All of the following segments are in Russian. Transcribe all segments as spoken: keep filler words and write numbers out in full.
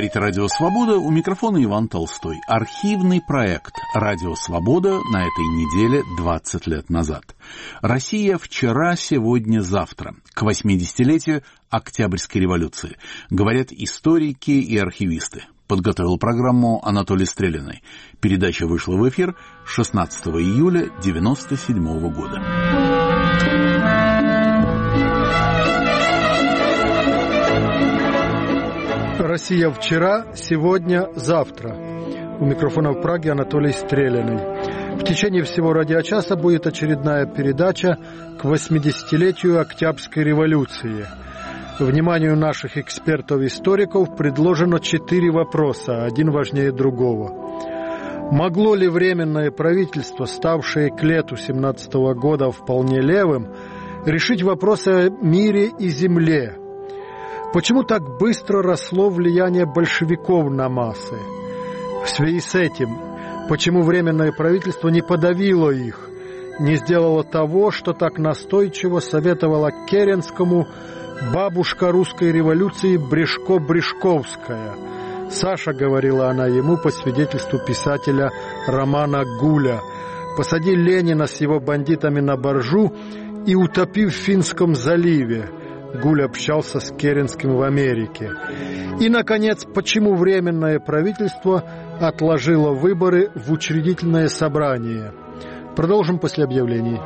Говорит Радио Свобода, у микрофона Иван Толстой. Архивный проект Радио Свобода на этой неделе двадцать лет назад. Россия вчера, сегодня, завтра. К восьмидесятилетию Октябрьской революции. Говорят историки и архивисты. Подготовил программу Анатолий Стрелиной. Передача вышла в эфир шестнадцатого июля девяносто седьмого года. Россия вчера, сегодня, завтра. У микрофона в Праге Анатолий Стрелиный. В течение всего радиочаса будет очередная передача к восьмидесятилетию Октябрьской революции. Вниманию наших экспертов-историков предложено четыре вопроса, один важнее другого. Могло ли Временное правительство, ставшее к лету семнадцатого года вполне левым, решить вопросы о мире и земле? Почему так быстро росло влияние большевиков на массы? В связи с этим, почему Временное правительство не подавило их, не сделало того, что так настойчиво советовала Керенскому бабушка русской революции Брешко-Брешковская? Саша, говорила она ему по свидетельству писателя Романа Гуля, посади Ленина с его бандитами на баржу и утопи в Финском заливе. Гуль общался с Керенским в Америке. И, наконец, почему Временное правительство отложило выборы в учредительное собрание? Продолжим после объявлений.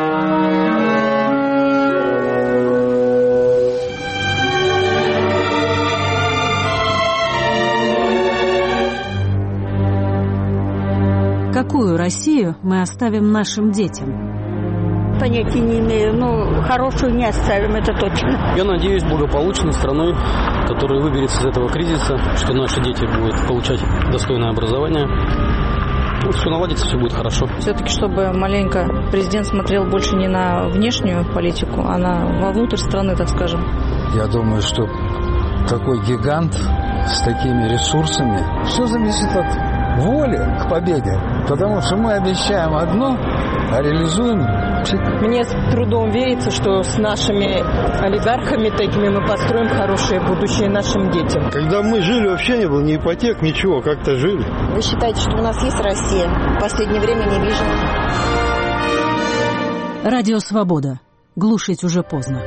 Какую Россию мы оставим нашим детям? Понятия не имею, но хорошую не оставим, это точно. Я надеюсь, благополучной страной, которая выберется из этого кризиса, что наши дети будут получать достойное образование. Ну, все наладится, все будет хорошо. Все-таки, чтобы маленько президент смотрел больше не на внешнюю политику, а на вовнутрь страны, так скажем. Я думаю, что такой гигант с такими ресурсами, все зависит от воли к победе. Потому что мы обещаем одно, а реализуем. Мне с трудом верится, что с нашими олигархами такими мы построим хорошее будущее нашим детям. Когда мы жили, вообще не было ни ипотек, ничего, как-то жили. Вы считаете, что у нас есть Россия? В последнее время не вижу. Радио Свобода. Глушить уже поздно.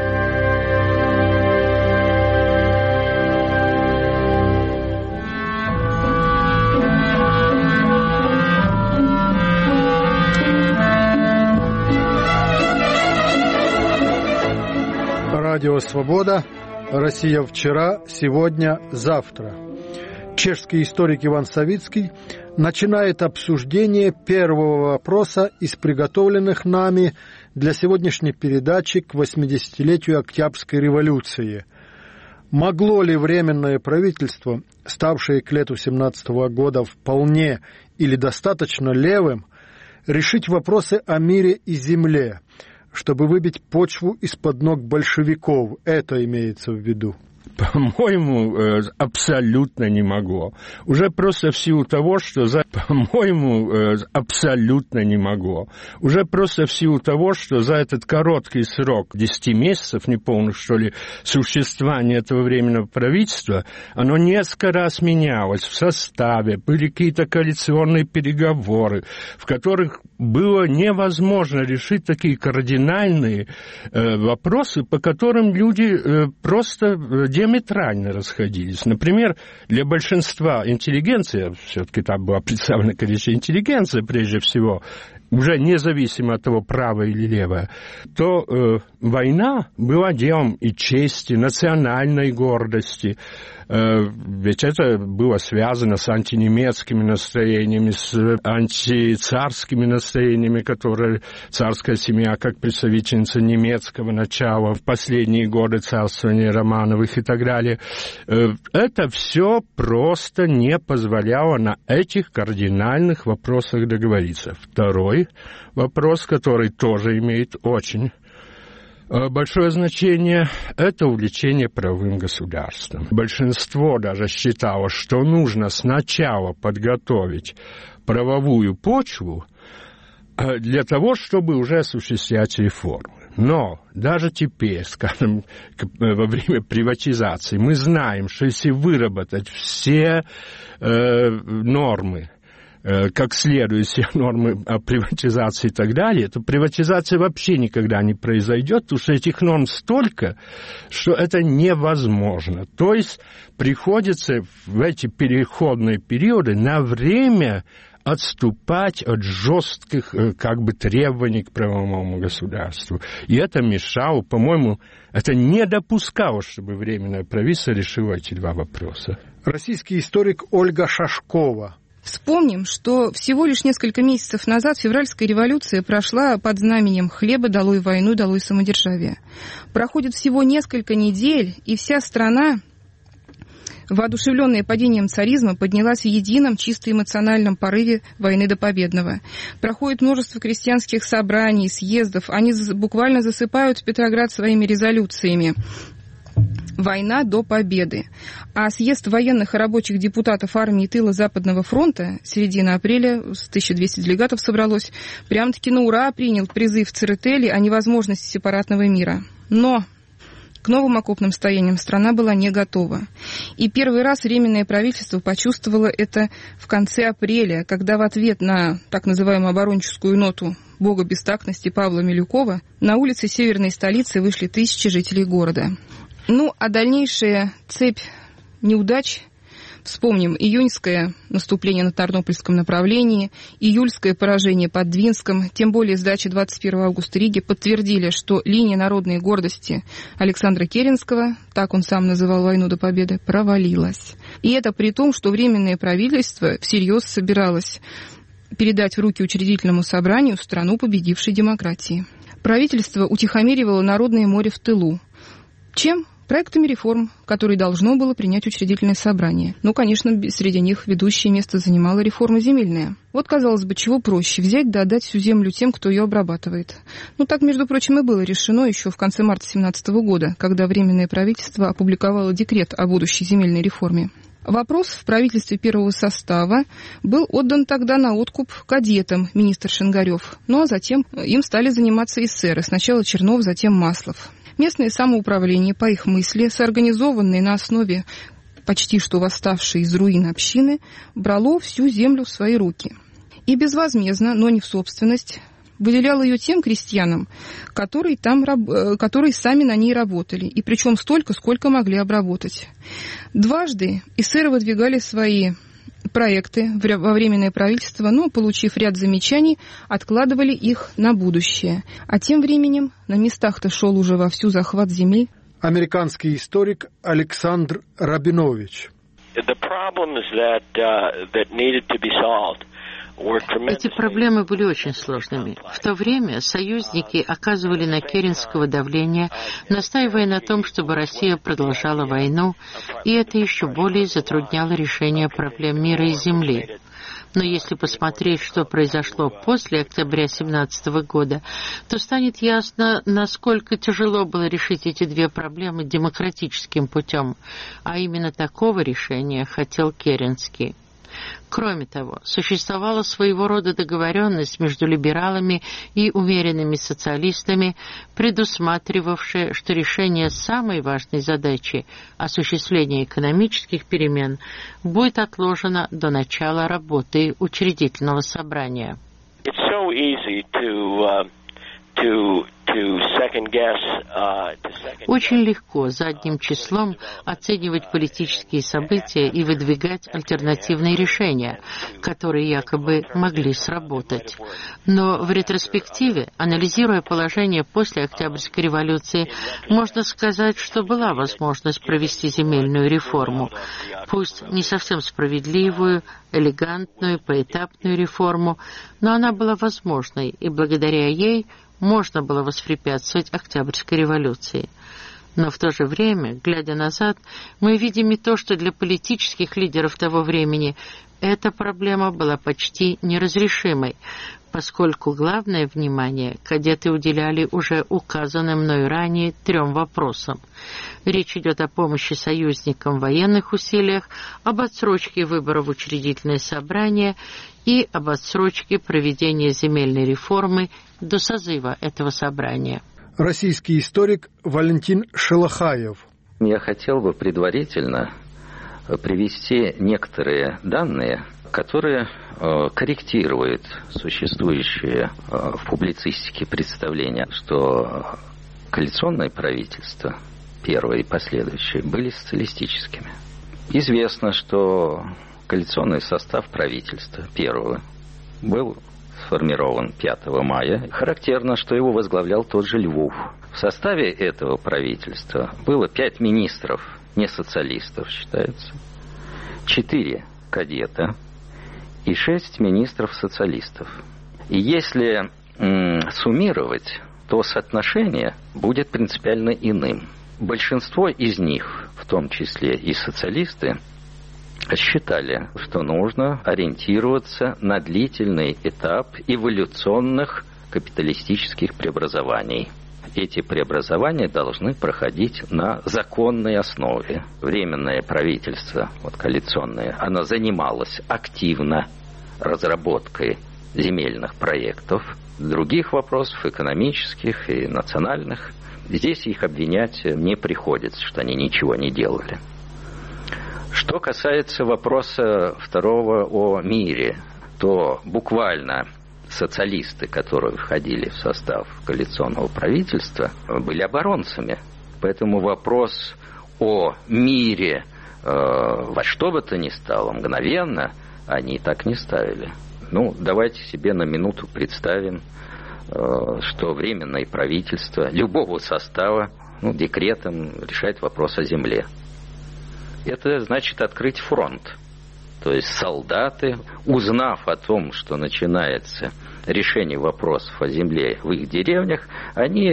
Радио «Свобода», Россия вчера, сегодня, завтра. Чешский историк Иван Савицкий начинает обсуждение первого вопроса из приготовленных нами для сегодняшней передачи к восьмидесятилетию Октябрьской революции. Могло ли Временное правительство, ставшее к лету семнадцатого года вполне или достаточно левым, решить вопросы о мире и земле, чтобы выбить почву из-под ног большевиков? Это имеется в виду. По-моему, абсолютно не могло. Уже просто в силу того, что за... По-моему, абсолютно не могло. Уже просто в силу того, что за этот короткий срок, десять месяцев, неполных, что ли, существования этого Временного правительства, оно несколько раз менялось в составе, были какие-то коалиционные переговоры, в которых было невозможно решить такие кардинальные э, вопросы, по которым люди э, просто диаметрально расходились. Например, для большинства интеллигенции, все-таки там была представлена, конечно, интеллигенция прежде всего, уже независимо от того, правая или левая, то э, война была делом и чести, национальной гордости. Э, ведь это было связано с антинемецкими настроениями, с антицарскими настроениями, которые царская семья, как представительница немецкого начала в последние годы царствования Романовых и так далее. Э, это все просто не позволяло на этих кардинальных вопросах договориться. Второй вопрос, который тоже имеет очень большое значение, это увлечение правовым государством. Большинство даже считало, что нужно сначала подготовить правовую почву для того, чтобы уже осуществлять реформы. Но даже теперь, скажем, во время приватизации, мы знаем, что если выработать все э, нормы, э, как следует все нормы о приватизации и так далее, то приватизация вообще никогда не произойдет, потому что этих норм столько, что это невозможно. То есть приходится в эти переходные периоды на время отступать от жестких как бы требований к правовому государству. И это мешало, по-моему, это не допускало, чтобы Временное правительство решило эти два вопроса. Российский историк Ольга Шашкова. Вспомним, что всего лишь несколько месяцев назад февральская революция прошла под знаменем «Хлеба долой войну, долой самодержавие». Проходит всего несколько недель, и вся страна, воодушевленная падением царизма, поднялась в едином, чисто эмоциональном порыве войны до победного. Проходит множество крестьянских собраний, съездов. Они буквально засыпают Петроград своими резолюциями. Война до победы. А съезд военных и рабочих депутатов армии тыла Западного фронта, середина апреля, с тысяча двести делегатов собралось, прям-таки на ура принял призыв Церетели о невозможности сепаратного мира. Но к новым окопным стояниям страна была не готова. И первый раз Временное правительство почувствовало это в конце апреля, когда в ответ на так называемую оборонческую ноту бога бестактности Павла Милюкова на улицы северной столицы вышли тысячи жителей города. Ну, а дальнейшая цепь неудач, вспомним июньское наступление на Тарнопольском направлении, июльское поражение под Двинском, тем более сдача двадцать первого августа Риги подтвердили, что линия народной гордости Александра Керенского, так он сам называл войну до победы, провалилась. И это при том, что Временное правительство всерьез собиралось передать в руки учредительному собранию страну победившей демократии. Правительство утихомиривало Народное море в тылу. Чем? Проектами реформ, которые должно было принять учредительное собрание. Ну, конечно, среди них ведущее место занимала реформа земельная. Вот, казалось бы, чего проще – взять да отдать всю землю тем, кто ее обрабатывает. Ну, так, между прочим, и было решено еще в конце марта две тысячи семнадцатого года, когда Временное правительство опубликовало декрет о будущей земельной реформе. Вопрос в правительстве первого состава был отдан тогда на откуп кадетам, министр Шингарев. Ну, а затем им стали заниматься эсеры. Сначала Чернов, затем Маслов. Местное самоуправление, по их мысли, соорганизованное на основе почти что восставшей из руин общины, брало всю землю в свои руки. И безвозмездно, но не в собственность, выделяло ее тем крестьянам, которые, там, которые сами на ней работали, и причем столько, сколько могли обработать. Дважды эсеры выдвигали свои проекты во Временное правительство, но, получив ряд замечаний, откладывали их на будущее. А тем временем на местах-то шел уже вовсю захват земель. Американский историк Александр Рабинович. Эти проблемы были очень сложными. В то время союзники оказывали на Керенского давление, настаивая на том, чтобы Россия продолжала войну, и это еще более затрудняло решение проблем мира и земли. Но если посмотреть, что произошло после октября семнадцатого года, то станет ясно, насколько тяжело было решить эти две проблемы демократическим путем, а именно такого решения хотел Керенский. Кроме того, существовала своего рода договоренность между либералами и умеренными социалистами, предусматривавшая, что решение самой важной задачи – осуществления экономических перемен – будет отложено до начала работы учредительного собрания. It's so easy to, uh, to, to second guess, uh, to second Очень легко задним числом оценивать политические события и выдвигать альтернативные решения, которые якобы могли сработать. Но в ретроспективе, анализируя положение после Октябрьской революции, можно сказать, что была возможность провести земельную реформу, пусть не совсем справедливую, элегантную, поэтапную реформу, но она была возможной, и благодаря ей можно было воспрепятствовать Октябрьской революции. Но в то же время, глядя назад, мы видим и то, что для политических лидеров того времени эта проблема была почти неразрешимой, поскольку главное внимание кадеты уделяли уже указанным мною ранее трем вопросам. Речь идет о помощи союзникам в военных усилиях, об отсрочке выборов в учредительное собрание и об отсрочке проведения земельной реформы до созыва этого собрания. Российский историк Валентин Шелохаев. Я хотел бы предварительно привести некоторые данные, которые корректируют существующие в публицистике представления, что коалиционное правительство, первое и последующие, были социалистическими. Известно, что коалиционный состав правительства первого был сформирован пятого мая. Характерно, что его возглавлял тот же Львов. В составе этого правительства было пять министров, не социалистов считается, четыре кадета и шесть министров-социалистов. И если м, суммировать, то соотношение будет принципиально иным. Большинство из них, в том числе и социалисты, считали, что нужно ориентироваться на длительный этап эволюционных капиталистических преобразований. Эти преобразования должны проходить на законной основе. Временное правительство, вот коалиционное, оно занималось активно разработкой земельных проектов, других вопросов экономических и национальных. Здесь их обвинять не приходится, что они ничего не делали. Что касается вопроса второго о мире, то буквально социалисты, которые входили в состав коалиционного правительства, были оборонцами. Поэтому вопрос о мире э, во что бы то ни стало мгновенно они так не ставили. Ну, давайте себе на минуту представим, э, что временное правительство любого состава ну, декретом решает вопрос о земле. Это значит открыть фронт. То есть солдаты, узнав о том, что начинается решение вопросов о земле в их деревнях, они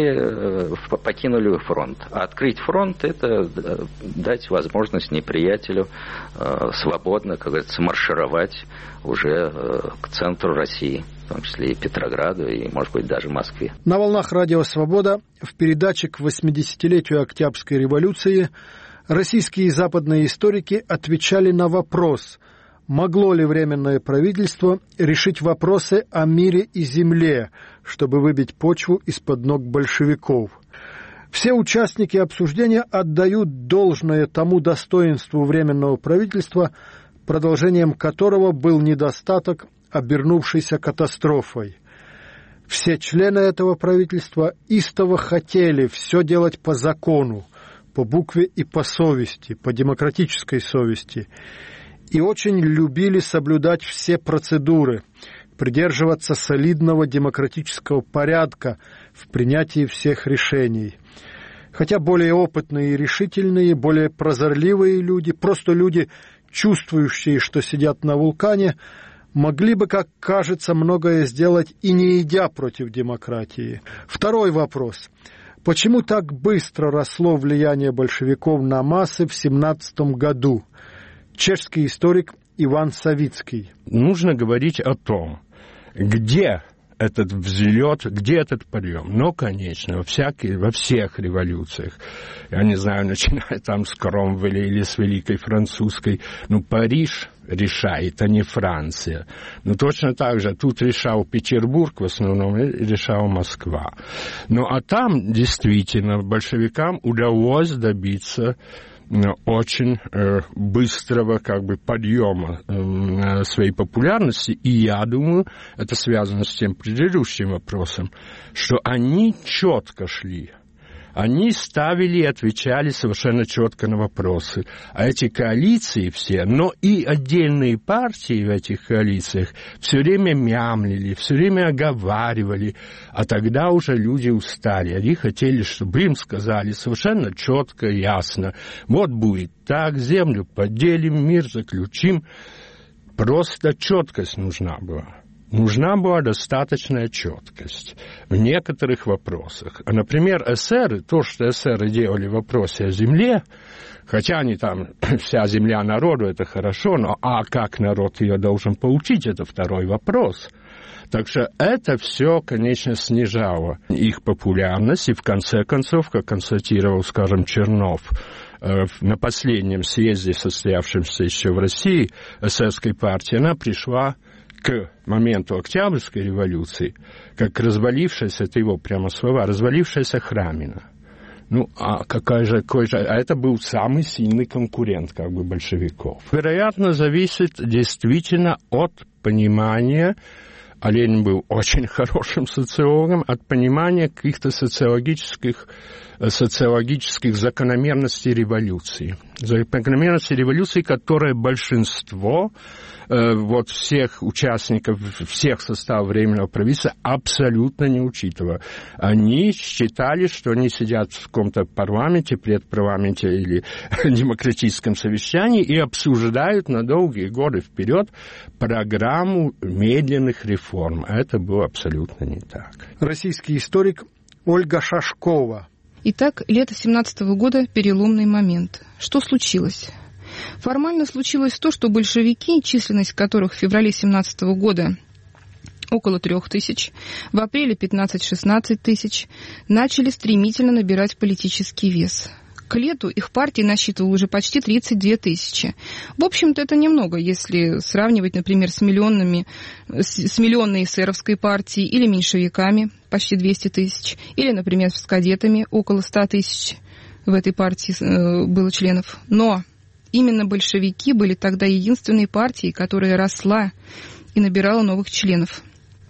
покинули фронт. А открыть фронт – это дать возможность неприятелю свободно, как говорится, маршировать уже к центру России, в том числе и Петрограду, и, может быть, даже Москве. На волнах Радио Свобода в передаче к восьмидесятилетию Октябрьской революции российские и западные историки отвечали на вопрос, могло ли Временное правительство решить вопросы о мире и земле, чтобы выбить почву из-под ног большевиков. Все участники обсуждения отдают должное тому достоинству Временного правительства, продолжением которого был недостаток, обернувшийся катастрофой. Все члены этого правительства истово хотели все делать по закону, по букве и по совести, по демократической совести, и очень любили соблюдать все процедуры, придерживаться солидного демократического порядка в принятии всех решений. Хотя более опытные и решительные, более прозорливые люди, просто люди, чувствующие, что сидят на вулкане, могли бы, как кажется, многое сделать и не идя против демократии. Второй вопрос. Почему так быстро росло влияние большевиков на массы в семнадцатом году? Чешский историк Иван Савицкий. Нужно говорить о том, где этот взлет, где этот подъем. Но, конечно, во, всяких, во всех революциях, я не знаю, начиная там с Кромвеля или с Великой Французской, ну, Париж решает, а не Франция. Но точно так же тут решал Петербург, в основном решала Москва. Ну, а там действительно большевикам удалось добиться очень э, быстрого как бы подъема э, своей популярности, и я думаю, это связано с тем предыдущим вопросом, что они четко шли. Они ставили и отвечали совершенно четко на вопросы. А эти коалиции все, но и отдельные партии в этих коалициях все время мямлили, все время оговаривали. А тогда уже люди устали. Они хотели, чтобы им сказали совершенно четко и ясно. Вот будет так, землю поделим, мир заключим. Просто четкость нужна была. Нужна была достаточная четкость в некоторых вопросах. А, например, эсеры, то, что эсеры делали в вопросе о земле, хотя они там, вся земля народу, это хорошо, но а как народ ее должен получить, это второй вопрос. Так что это все, конечно, снижало их популярность, и в конце концов, как констатировал, скажем, Чернов, на последнем съезде, состоявшемся еще в России, эсерской партии, она пришла к моменту Октябрьской революции, как развалившаяся, это его прямо слова, развалившаяся храмина. Ну, а какая же, какой же... А это был самый сильный конкурент, как бы, большевиков. Вероятно, зависит действительно от понимания, а Ленин был очень хорошим социологом, от понимания каких-то социологических, социологических закономерностей революции. Закономерностей революции, которые большинство э, вот всех участников, всех составов Временного правительства абсолютно не учитывало. Они считали, что они сидят в каком-то парламенте, предпарламенте или демократическом совещании и обсуждают на долгие годы вперед программу медленных реформ. А это было абсолютно не так. Российский историк Ольга Шашкова. Итак, лето семнадцатого года – переломный момент. Что случилось? Формально случилось то, что большевики, численность которых в феврале семнадцатого года около трех тысяч, в апреле пятнадцать-шестнадцать тысяч, начали стремительно набирать политический вес. К лету их партия насчитывала уже почти тридцать две тысячи. В общем-то, это немного, если сравнивать, например, с, миллионными, с, с миллионной эсеровской партией или меньшевиками, почти двести тысяч, или, например, с кадетами, около ста тысяч в этой партии э, было членов. Но именно большевики были тогда единственной партией, которая росла и набирала новых членов.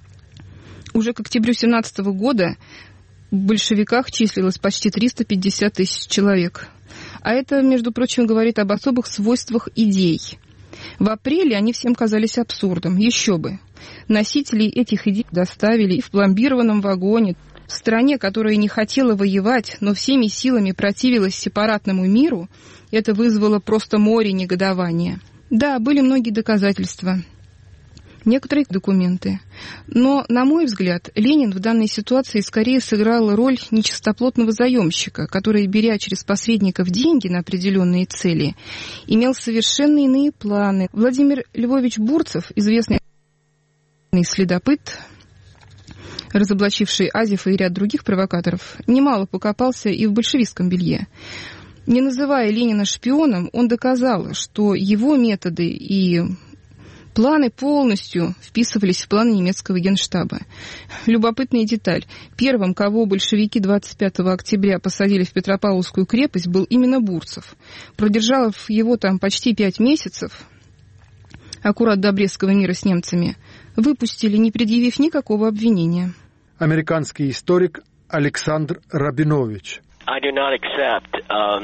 Уже к октябрю семнадцатого года в большевиках числилось почти триста пятьдесят тысяч человек. А это, между прочим, говорит об особых свойствах идей. В апреле они всем казались абсурдом. Еще бы. Носителей этих идей доставили в пломбированном вагоне. В стране, которая не хотела воевать, но всеми силами противилась сепаратному миру, это вызвало просто море негодования. Да, были многие доказательства. Некоторые документы. Но, на мой взгляд, Ленин в данной ситуации скорее сыграл роль нечистоплотного заемщика, который, беря через посредников деньги на определенные цели, имел совершенно иные планы. Владимир Львович Бурцев, известный следопыт, разоблачивший Азефа и ряд других провокаторов, немало покопался и в большевистском белье. Не называя Ленина шпионом, он доказал, что его методы и планы полностью вписывались в планы немецкого генштаба. Любопытная деталь. Первым, кого большевики двадцать пятого октября посадили в Петропавловскую крепость, был именно Бурцев. Продержав его там почти пять месяцев, аккурат до Брестского мира с немцами, выпустили, не предъявив никакого обвинения. Американский историк Александр Рабинович. I do not accept, um...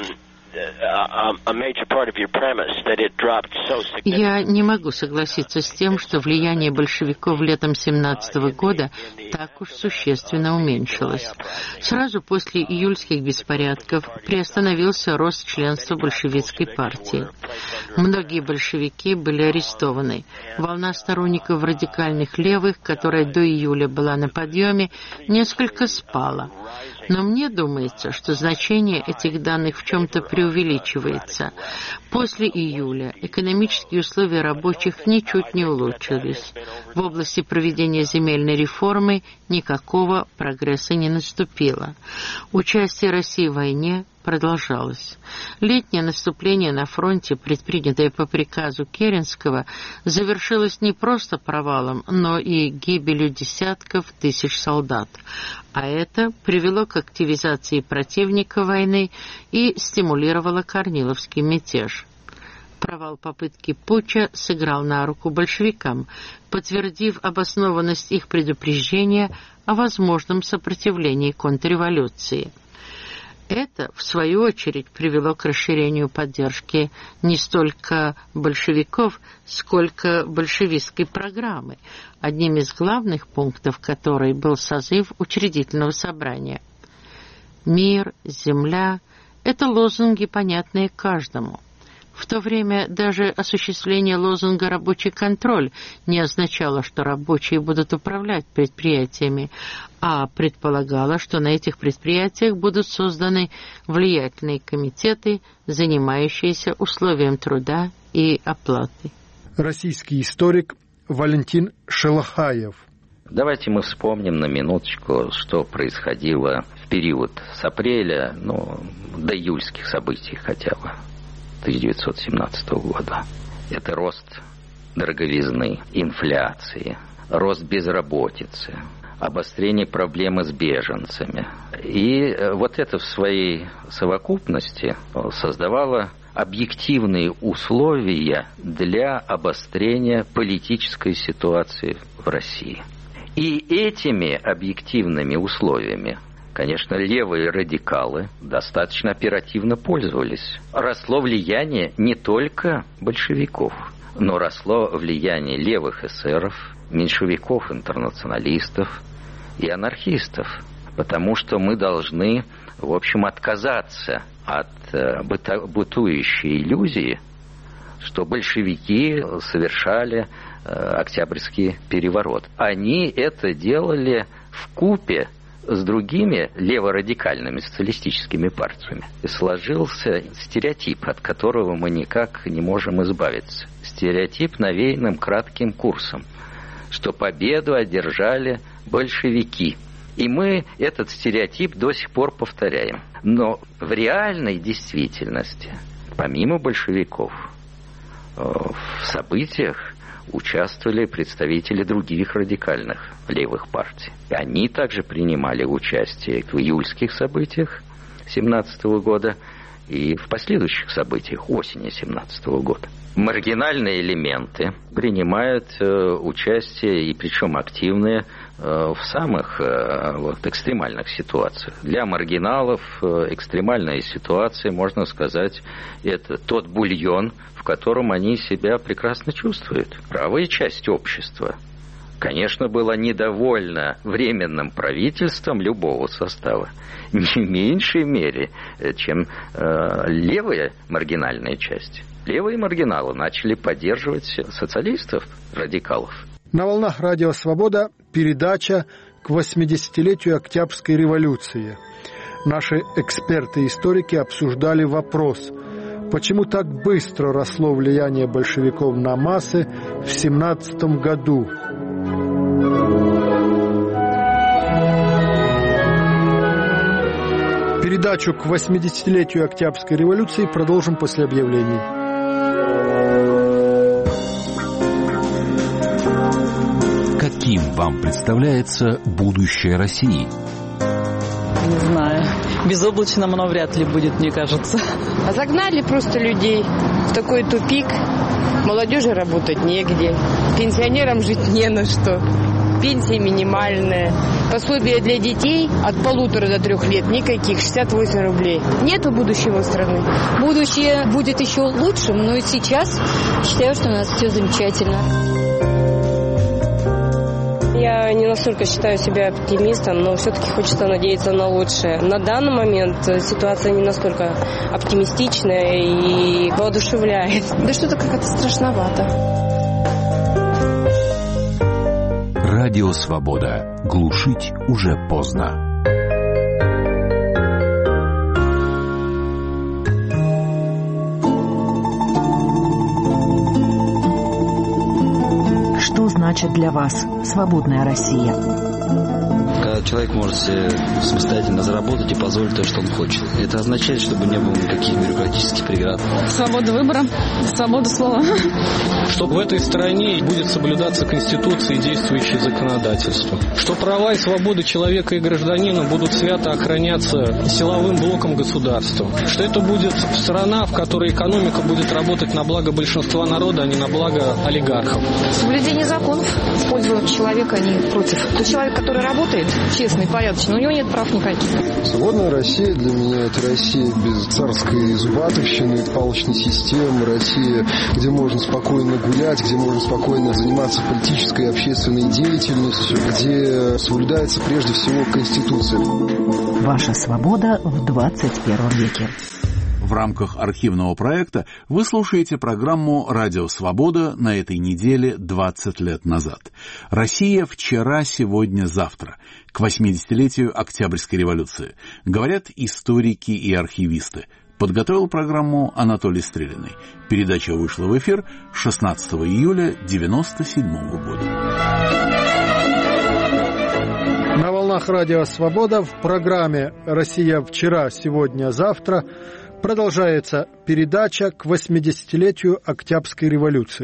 Я не могу согласиться с тем, что влияние большевиков летом семнадцатого года так уж существенно уменьшилось. Сразу после июльских беспорядков приостановился рост членства большевистской партии. Многие большевики были арестованы. Волна сторонников радикальных левых, которая до июля была на подъеме, несколько спала. Но мне думается, что значение этих данных в чем-то преувеличивается. После июля экономические условия рабочих ничуть не улучшились. В области проведения земельной реформы никакого прогресса не наступило. Участие России в войне продолжалось. Летнее наступление на фронте, предпринятое по приказу Керенского, завершилось не просто провалом, но и гибелью десятков тысяч солдат. А это привело к активизации противника войны и стимулировало Корниловский мятеж. Провал попытки путча сыграл на руку большевикам, подтвердив обоснованность их предупреждения о возможном сопротивлении контрреволюции. Это, в свою очередь, привело к расширению поддержки не столько большевиков, сколько большевистской программы, одним из главных пунктов которой был созыв учредительного собрания. Мир, земля – это лозунги, понятные каждому. В то время даже осуществление лозунга «рабочий контроль» не означало, что рабочие будут управлять предприятиями, а предполагало, что на этих предприятиях будут созданы влиятельные комитеты, занимающиеся условием труда и оплаты. Российский историк Валентин Шелохаев. Давайте мы вспомним на минуточку, что происходило в период с апреля, ну, до июльских событий хотя бы. тысяча девятьсот семнадцатого года. Это рост дороговизны, инфляции, рост безработицы, обострение проблемы с беженцами. И вот это в своей совокупности создавало объективные условия для обострения политической ситуации в России. И этими объективными условиями, конечно, левые радикалы достаточно оперативно пользовались. Росло влияние не только большевиков, но росло влияние левых эсеров, меньшевиков-интернационалистов и анархистов. Потому что мы должны, в общем, отказаться от бытующей иллюзии, что большевики совершали Октябрьский переворот. Они это делали вкупе с другими леворадикальными социалистическими партиями. И сложился стереотип, от которого мы никак не можем избавиться. Стереотип навеянным кратким курсом, что победу одержали большевики. И мы этот стереотип до сих пор повторяем. Но в реальной действительности, помимо большевиков, в событиях участвовали представители других радикальных левых партий. И они также принимали участие в июльских событиях семнадцатого года и в последующих событиях осени семнадцатого года. Маргинальные элементы принимают э, участие, и причем активные, э, в самых э, вот, экстремальных ситуациях. Для маргиналов э, экстремальная ситуация, можно сказать, это тот бульон, в котором они себя прекрасно чувствуют. Правая часть общества, конечно, была недовольна временным правительством любого состава, не в меньшей мере, чем э, левая маргинальная часть. Левые маргиналы начали поддерживать социалистов, радикалов. На волнах Радио Свобода передача к восьмидесятилетию Октябрьской революции. Наши эксперты-историки обсуждали вопрос, почему так быстро росло влияние большевиков на массы в семнадцатом году. Передачу к восьмидесятилетию Октябрьской революции продолжим после объявлений. Каким вам представляется будущее России? Не знаю. Безоблачным оно вряд ли будет, мне кажется. А загнали просто людей в такой тупик. Молодежи работать негде. Пенсионерам жить не на что. Пенсия минимальная. Пособие для детей от полутора до трех лет никаких, шестьдесят восемь рублей. Нету будущего страны. Будущее будет еще лучшим, но и сейчас считаю, что у нас все замечательно. Я не настолько считаю себя оптимистом, но все-таки хочется надеяться на лучшее. На данный момент ситуация не настолько оптимистичная и воодушевляет. Да что-то как-то страшновато. Радио Свобода. Глушить уже поздно. Что значит для вас свободная Россия? Когда человек может себе самостоятельно заработать и позволить то, что он хочет. Это означает, чтобы не было никаких бюрократических преград. Свобода выбора, свобода слова. Что в этой стране будет соблюдаться Конституция и действующее законодательство. Что права и свободы человека и гражданина будут свято охраняться силовым блоком государства. Что это будет страна, в которой экономика будет работать на благо большинства народа, а не на благо олигархов. Соблюдение законов в пользу человека, а не против. Тот человек, который работает честно и порядочно, у него нет прав никаких. Свободная Россия для меня – это Россия без царской зубатовщины, палочной системы, Россия, где можно спокойно гулять, где можно спокойно заниматься политической и общественной деятельностью, где соблюдается прежде всего Конституция. Ваша свобода в двадцать первом веке. В рамках архивного проекта вы слушаете программу «Радио Свобода» на этой неделе двадцать лет назад. Россия вчера, сегодня, завтра. К восьмидесятилетию Октябрьской революции. Говорят историки и архивисты. Подготовил программу Анатолий Стрелянный. Передача вышла в эфир шестнадцатого июля девяносто седьмого года. На волнах Радио Свобода в программе «Россия вчера, сегодня, завтра» продолжается передача к восьмидесятилетию Октябрьской революции.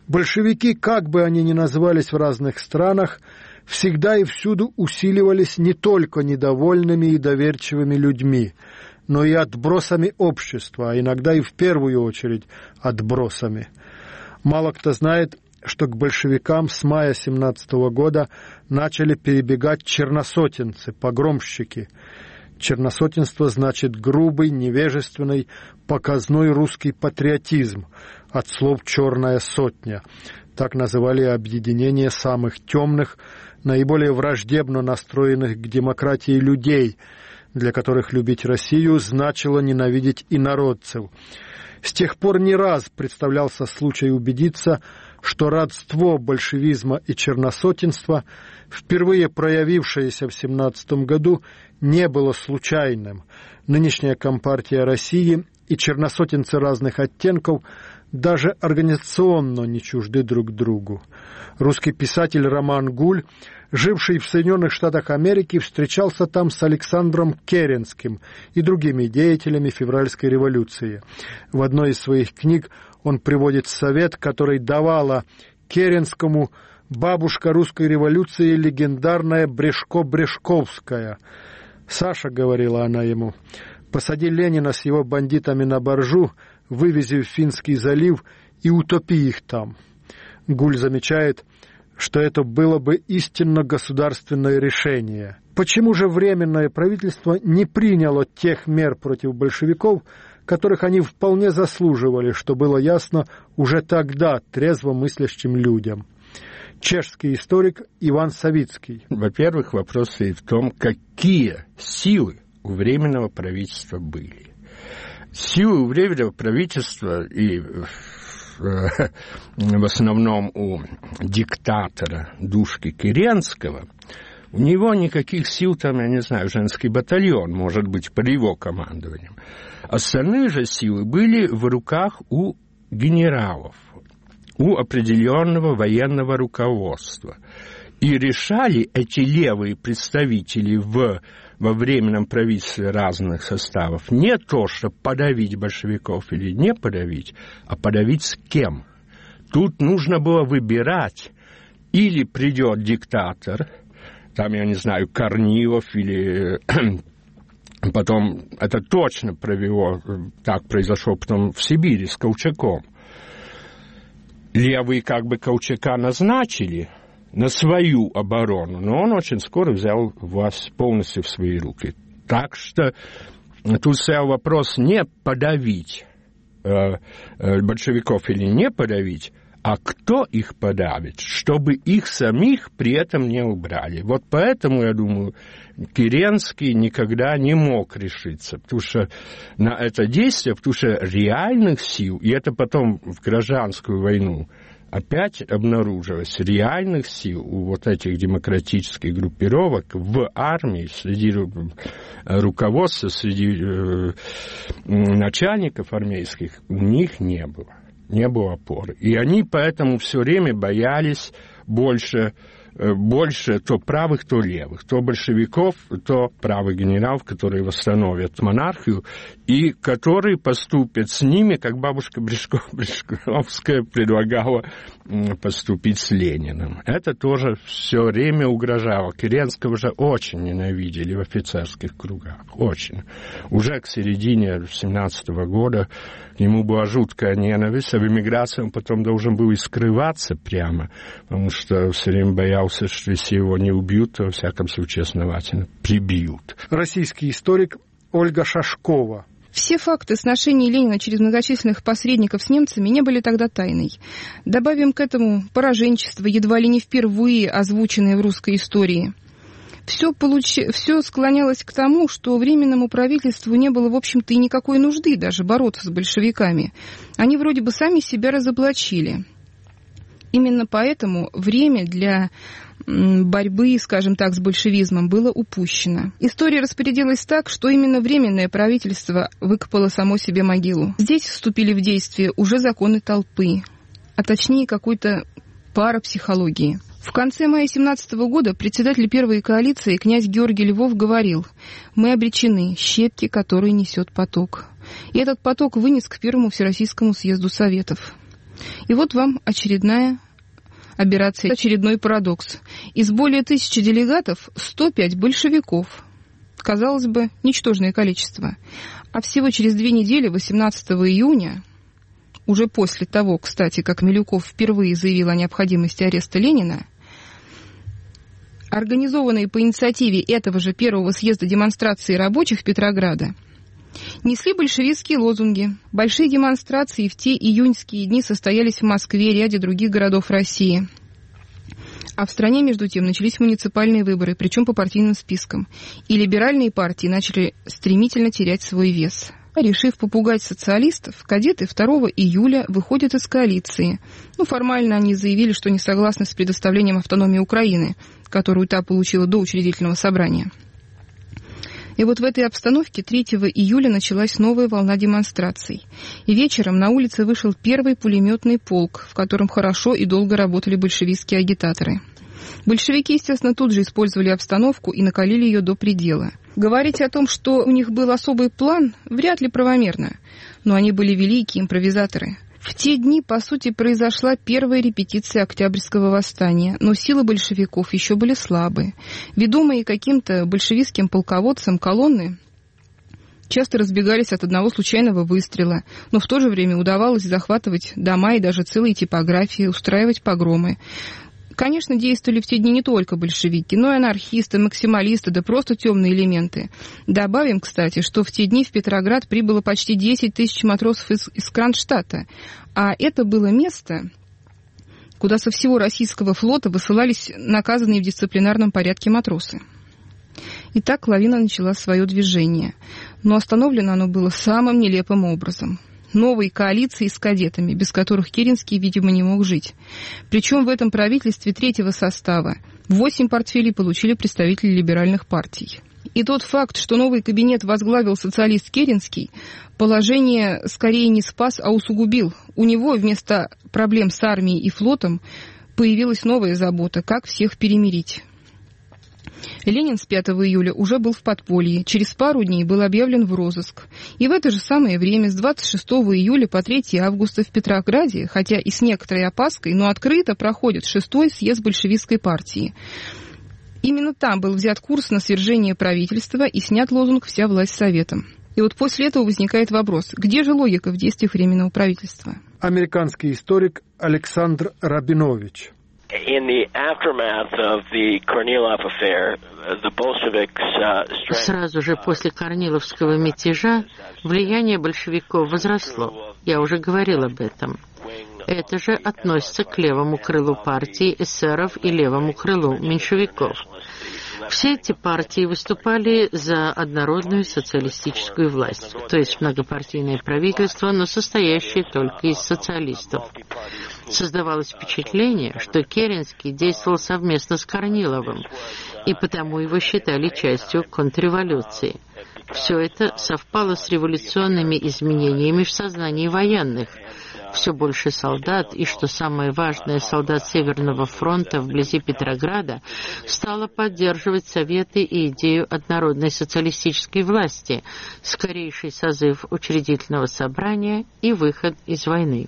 Большевики, как бы они ни назывались в разных странах, всегда и всюду усиливались не только недовольными и доверчивыми людьми, но и отбросами общества, а иногда и в первую очередь отбросами. Мало кто знает, что к большевикам с мая семнадцатого года начали перебегать черносотенцы, погромщики. Черносотенство значит грубый, невежественный, показной русский патриотизм, от слов «черная сотня». Так называли объединение самых темных, наиболее враждебно настроенных к демократии людей, для которых любить Россию значило ненавидеть инородцев. С тех пор не раз представлялся случай убедиться, что родство большевизма и черносотенства, впервые проявившееся в семнадцатом году, не было случайным. Нынешняя Компартия России и черносотенцы разных оттенков даже организационно не чужды друг другу. Русский писатель Роман Гуль, живший в Соединенных Штатах Америки, встречался там с Александром Керенским и другими деятелями февральской революции. В одной из своих книг он приводит совет, который давала Керенскому бабушка русской революции, легендарная Брешко-Брешковская. «Саша, — говорила она ему, — посади Ленина с его бандитами на баржу, вывези в Финский залив и утопи их там». Гуль замечает, что это было бы истинно государственное решение. Почему же Временное правительство не приняло тех мер против большевиков, которых они вполне заслуживали, что было ясно уже тогда трезво мыслящим людям? Чешский историк Иван Савицкий. Во-первых, вопрос и в том, какие силы у Временного правительства были. Силы у Временного правительства и в основном у диктатора Душки Керенского, у него никаких сил там, я не знаю, женский батальон, может быть, под его командованием. Остальные же силы были в руках у генералов, у определенного военного руководства. И решали эти левые представители в, во Временном правительстве разных составов не то, чтобы подавить большевиков или не подавить, а подавить с кем. Тут нужно было выбирать, или придет диктатор, там, я не знаю, Корнилов или... Потом это точно провело, так произошло потом в Сибири с Колчаком. Левые как бы Колчака назначили на свою оборону, но он очень скоро взял власть полностью в свои руки. Так что тут стоял вопрос не подавить э, э, большевиков или не подавить, а кто их подавит, чтобы их самих при этом не убрали. Вот поэтому, я думаю, Керенский никогда не мог решиться, потому что на это действие, потому что реальных сил, и это потом в гражданскую войну опять обнаружилось, реальных сил у вот этих демократических группировок в армии, среди руководства, среди э, начальников армейских, у них не было. Не было опоры. И они поэтому все время боялись больше, больше то правых, то левых. То большевиков, то правых генералов, которые восстановят монархию, и которые поступят с ними, как бабушка Брешковская предлагала поступить с Лениным. Это тоже все время угрожало. Керенского же очень ненавидели в офицерских кругах. Очень. Уже к середине семнадцатого года к нему была жуткая ненависть, а в эмиграции он потом должен был и скрываться прямо, потому что все время боялся, что если его не убьют, то, во всяком случае, основательно прибьют. Российский историк Ольга Шашкова. Все факты сношений Ленина через многочисленных посредников с немцами не были тогда тайной. Добавим к этому пораженчество, едва ли не впервые озвученное в русской истории. Все, получ... Все склонялось к тому, что Временному правительству не было, в общем-то, и никакой нужды даже бороться с большевиками. Они вроде бы сами себя разоблачили. Именно поэтому время для борьбы, скажем так, с большевизмом было упущено. История распорядилась так, что именно Временное правительство выкопало само себе могилу. Здесь вступили в действие уже законы толпы, а точнее какой-то парапсихологии. В конце мая семнадцатого года председатель первой коалиции князь Георгий Львов говорил: «Мы обречены, щепки, которые несет поток». И этот поток вынес к первому Всероссийскому съезду Советов. И вот вам очередная аберрация, очередной парадокс. Из более тысячи делегатов сто пять большевиков. Казалось бы, ничтожное количество. А всего через две недели, восемнадцатого июня, уже после того, кстати, как Милюков впервые заявил о необходимости ареста Ленина, организованные по инициативе этого же первого съезда демонстрации рабочих Петрограда несли большевистские лозунги. Большие демонстрации в те июньские дни состоялись в Москве и ряде других городов России. А в стране, между тем, начались муниципальные выборы, причем по партийным спискам. И либеральные партии начали стремительно терять свой вес. Решив попугать социалистов, кадеты второго июля выходят из коалиции. Ну, формально они заявили, что не согласны с предоставлением автономии Украины, которую та получила до учредительного собрания. И вот в этой обстановке третьего июля началась новая волна демонстраций. И вечером на улице вышел первый пулеметный полк, в котором хорошо и долго работали большевистские агитаторы. Большевики, естественно, тут же использовали обстановку и накалили ее до предела. Говорить о том, что у них был особый план, вряд ли правомерно. Но они были великие импровизаторы. В те дни, по сути, произошла первая репетиция Октябрьского восстания, но силы большевиков еще были слабы. Ведомые каким-то большевистским полководцем колонны часто разбегались от одного случайного выстрела, но в то же время удавалось захватывать дома и даже целые типографии, устраивать погромы. Конечно, действовали в те дни не только большевики, но и анархисты, максималисты, да просто темные элементы. Добавим, кстати, что в те дни в Петроград прибыло почти десять тысяч матросов из, из Кронштадта, а это было место, куда со всего российского флота высылались наказанные в дисциплинарном порядке матросы. Итак, лавина начала свое движение, но остановлено оно было самым нелепым образом. Новой коалиции с кадетами, без которых Керенский, видимо, не мог жить. Причем в этом правительстве третьего состава восемь портфелей получили представители либеральных партий. И тот факт, что новый кабинет возглавил социалист Керенский, положение скорее не спас, а усугубил. У него вместо проблем с армией и флотом появилась новая забота – как всех перемирить. Ленин с пятого июля уже был в подполье, через пару дней был объявлен в розыск. И в это же самое время, с двадцать шестого июля по третьего августа в Петрограде, хотя и с некоторой опаской, но открыто проходит шестой съезд большевистской партии. Именно там был взят курс на свержение правительства и снят лозунг «Вся власть советом». И вот после этого возникает вопрос, где же логика в действиях Временного правительства? Американский историк Александр Рабинович. In the aftermath of the Kornilov affair, the Bolsheviks, uh, Сразу же после Корниловского мятежа влияние большевиков возросло. Я уже говорил об этом. Это же относится к левому крылу партии эсеров и левому крылу меньшевиков. Все эти партии выступали за однородную социалистическую власть, то есть многопартийное правительство, но состоящее только из социалистов. Создавалось впечатление, что Керенский действовал совместно с Корниловым, и потому его считали частью контрреволюции. Все это совпало с революционными изменениями в сознании военных. Все больше солдат, и, что самое важное, солдат Северного фронта вблизи Петрограда, стало поддерживать советы и идею однородной социалистической власти, скорейший созыв учредительного собрания и выход из войны.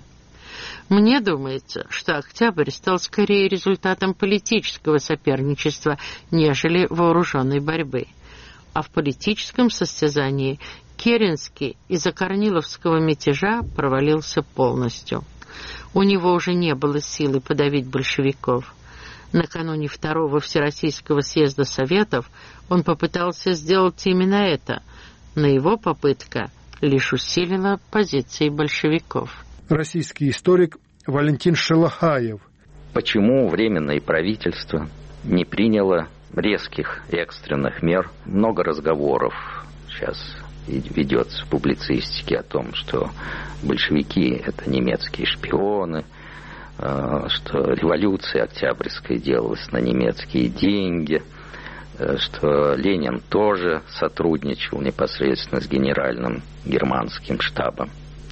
Мне думается, что октябрь стал скорее результатом политического соперничества, нежели вооруженной борьбы. А в политическом состязании Керенский из-за Корниловского мятежа провалился полностью. У него уже не было силы подавить большевиков. Накануне второго Всероссийского съезда Советов он попытался сделать именно это, но его попытка лишь усилила позиции большевиков. Российский историк Валентин Шелохаев. Почему Временное правительство не приняло резких экстренных мер? Много разговоров сейчас ведется в публицистике о том, что большевики — это немецкие шпионы, что революция Октябрьская делалась на немецкие деньги, что Ленин тоже сотрудничал непосредственно с генеральным германским штабом.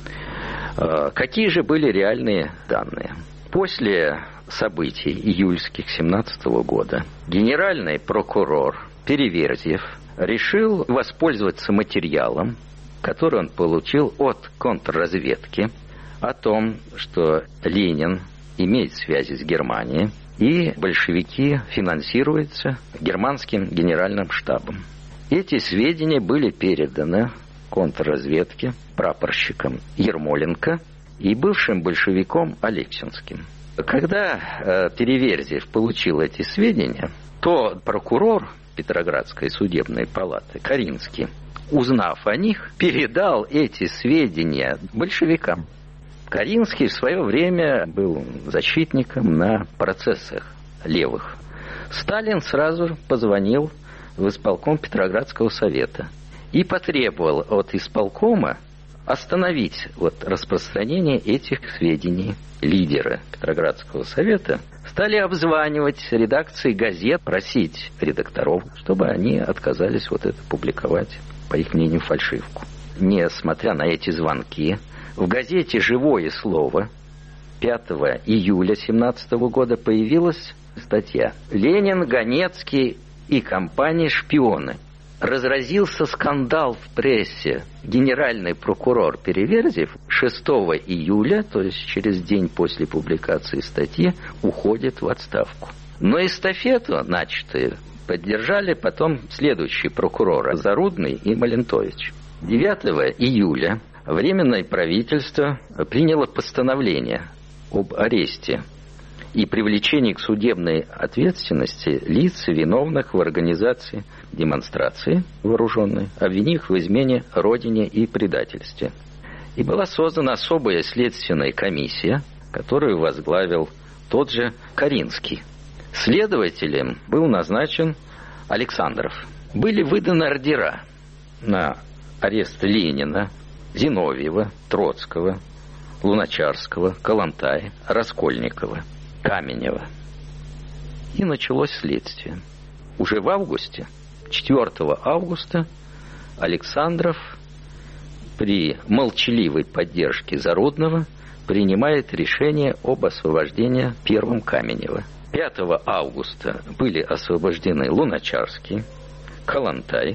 Какие же были реальные данные? После событий июльских семнадцатого года генеральный прокурор Переверзев решил воспользоваться материалом, который он получил от контрразведки о том, что Ленин имеет связи с Германией, и большевики финансируются германским генеральным штабом. Эти сведения были переданы контрразведке, прапорщикам Ермоленко и бывшим большевиком Алексинским. Когда э, Переверзев получил эти сведения, то прокурор Петроградской судебной палаты Каринский, узнав о них, передал эти сведения большевикам. Каринский в свое время был защитником на процессах левых. Сталин сразу позвонил в исполком Петроградского совета и потребовал от исполкома остановить вот распространение этих сведений. Лидеры Петроградского совета стали обзванивать редакции газет, просить редакторов, чтобы они отказались вот это публиковать, по их мнению, фальшивку. Несмотря на эти звонки, в газете «Живое слово» пятого июля семнадцатого года появилась статья «Ленин, Ганецкий и компания шпионы». Разразился скандал в прессе. Генеральный прокурор Переверзев шестого июля, то есть через день после публикации статьи, уходит в отставку. Но эстафету, начатую, поддержали потом следующие прокуроры Зарудный и Малентович. девятого июля Временное правительство приняло постановление об аресте и привлечении к судебной ответственности лиц, виновных в организации демонстрации вооруженной, обвинив в измене Родине и предательстве. И была создана особая следственная комиссия, которую возглавил тот же Каринский. Следователем был назначен Александров. Были выданы ордера на арест Ленина, Зиновьева, Троцкого, Луначарского, Калантая, Раскольникова, Каменева. И началось следствие. Уже в августе, четвёртого августа, Александров при молчаливой поддержке Зарудного принимает решение об освобождении первым Каменева. пятого августа были освобождены Луначарский, Калантай,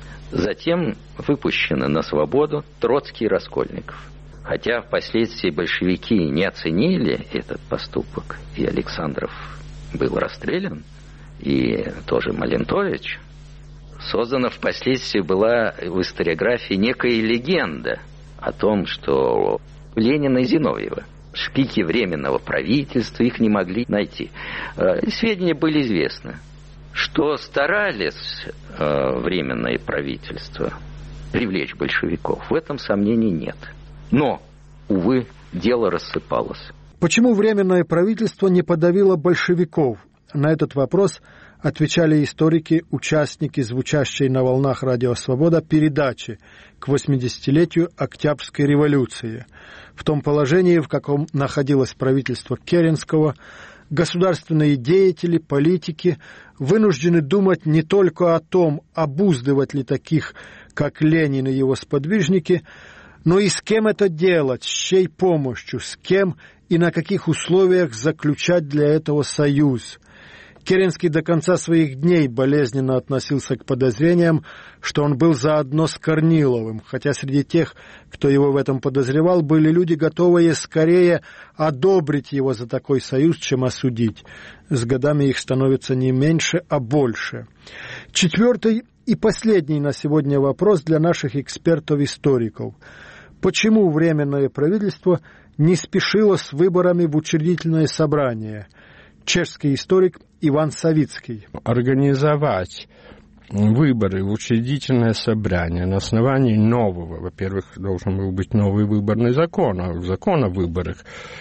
затем выпущены на свободу Троцкий и Раскольников. Хотя впоследствии большевики не оценили этот поступок, и Александров был расстрелян, и тоже Малентович, создана впоследствии была в историографии некая легенда о том, что Ленина и Зиновьева, шпики Временного правительства, их не могли найти. И сведения были известны, что старались э, Временное правительство привлечь большевиков. В этом сомнений нет. Но, увы, дело рассыпалось. Почему Временное правительство не подавило большевиков? На этот вопрос отвечали историки, участники звучащей на волнах Радио Свобода передачи к восьмидесятилетию Октябрьской революции. В том положении, в каком находилось правительство Керенского, государственные деятели, политики вынуждены думать не только о том, обуздывать ли таких, как Ленин и его сподвижники, но и с кем это делать, с чьей помощью, с кем и на каких условиях заключать для этого союз. Керенский до конца своих дней болезненно относился к подозрениям, что он был заодно с Корниловым, хотя среди тех, кто его в этом подозревал, были люди, готовые скорее одобрить его за такой союз, чем осудить. С годами их становится не меньше, а больше. Четвертый и последний на сегодня вопрос для наших экспертов-историков. Почему Временное правительство не спешило с выборами в учредительное собрание? Чешский историк Иван Савицкий. Организовать выборы в учредительное собрание на основании нового, во-первых, должен был быть новый выборный закон, закон о выборах,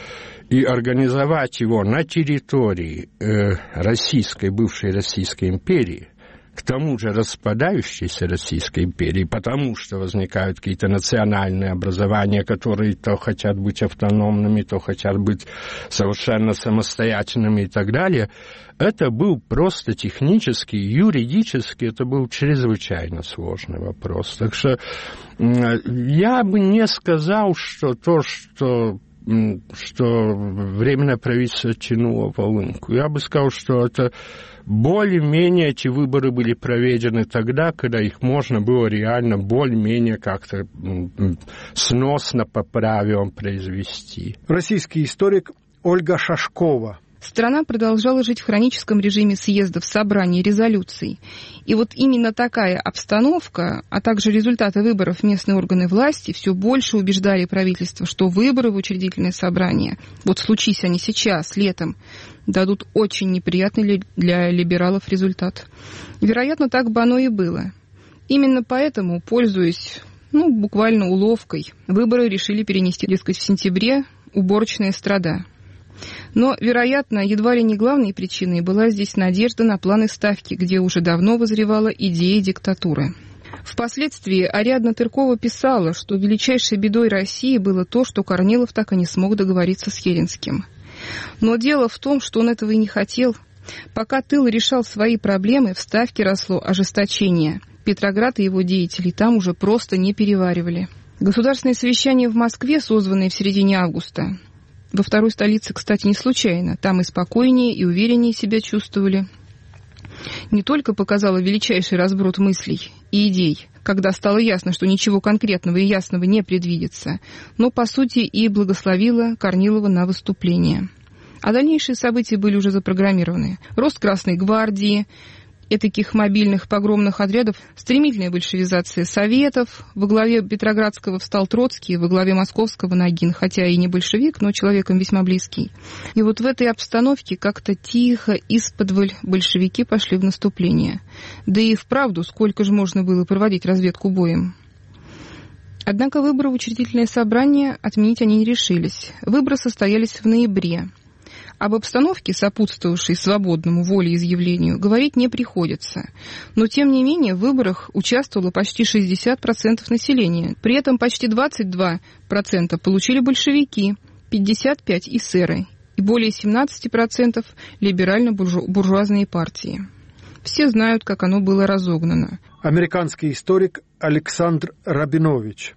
и организовать его на территории э, Российской, бывшей Российской империи, к тому же распадающейся Российской империи, потому что возникают какие-то национальные образования, которые то хотят быть автономными, то хотят быть совершенно самостоятельными и так далее, это был просто технически, юридически, это был чрезвычайно сложный вопрос. Так что я бы не сказал, что то, что что Временное правительство тянуло волынку. Я бы сказал, что это более-менее эти выборы были проведены тогда, когда их можно было реально более-менее как-то сносно по правилам произвести. Российский историк Ольга Шашкова. Страна продолжала жить в хроническом режиме съездов, собраний, резолюций. И вот именно такая обстановка, а также результаты выборов в местные органы власти все больше убеждали правительство, что выборы в учредительное собрание, вот случись они сейчас, летом, дадут очень неприятный для либералов результат. Вероятно, так бы оно и было. Именно поэтому, пользуясь, ну, буквально уловкой, выборы решили перенести, дескать, в сентябре уборочная страда. Но, вероятно, едва ли не главной причиной была здесь надежда на планы Ставки, где уже давно вызревала идея диктатуры. Впоследствии Ариадна Тыркова писала, что величайшей бедой России было то, что Корнилов так и не смог договориться с Керенским. Но дело в том, что он этого и не хотел. Пока тыл решал свои проблемы, в Ставке росло ожесточение. Петроград и его деятели там уже просто не переваривали. Государственное совещание в Москве, созванное в середине августа, во второй столице, кстати, не случайно. Там и спокойнее, и увереннее себя чувствовали. Не только показало величайший разброд мыслей и идей, когда стало ясно, что ничего конкретного и ясного не предвидится, но, по сути, и благословило Корнилова на выступление. А дальнейшие события были уже запрограммированы. Рост Красной гвардии, этаких мобильных погромных отрядов, стремительная большевизация советов. Во главе Петроградского встал Троцкий, во главе Московского Нагин, хотя и не большевик, но человеком весьма близкий. И вот в этой обстановке как-то тихо, исподволь большевики пошли в наступление. Да и вправду, сколько же можно было проводить разведку боем? Однако выборы в учредительное собрание отменить они не решились. Выборы состоялись в ноябре. Об обстановке, сопутствовавшей свободному волеизъявлению, говорить не приходится. Но, тем не менее, в выборах участвовало почти шестьдесят процентов населения. При этом почти двадцать два процента получили большевики, пятьдесят пять процентов эсеры и более семнадцать процентов либерально-буржуазные партии. Все знают, как оно было разогнано. Американский историк Александр Рабинович.